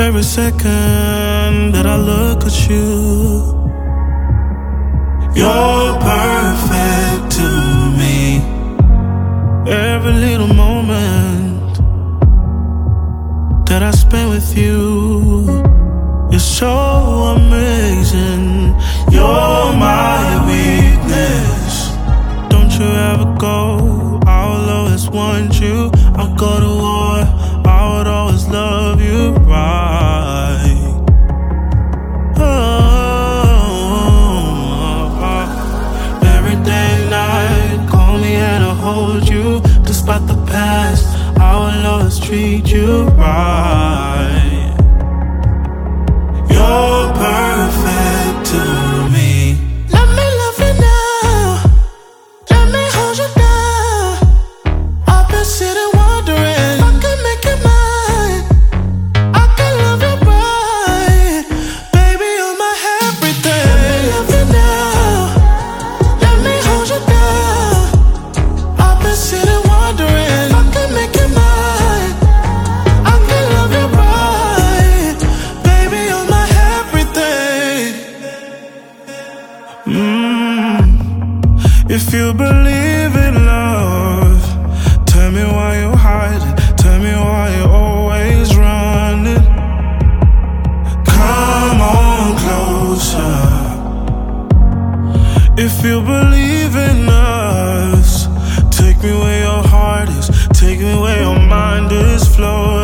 every second that I look at you. You're perfect to me. Every little moment that I spend with you is so amazing. You're my weakness. Don't you ever go, I will always want you. I'll go to war, I would always love you right. Every day and night, call me and I'll hold you. Despite the past, I will always treat you right. You're perfect to me. Let me love you now. Let me hold you down. I've been sitting wondering if I can make it mine. I can love you right. Baby, you're my everything. Let me love you now. Let me hold you down. I've been sitting wondering if I can make it mine. I can love you right. Baby, you're my everything. If you believe in love, tell me why you hide it. Tell me why you're always running. Come on closer. If you believe in us, take me where your heart is. Take me where your mind is flowing.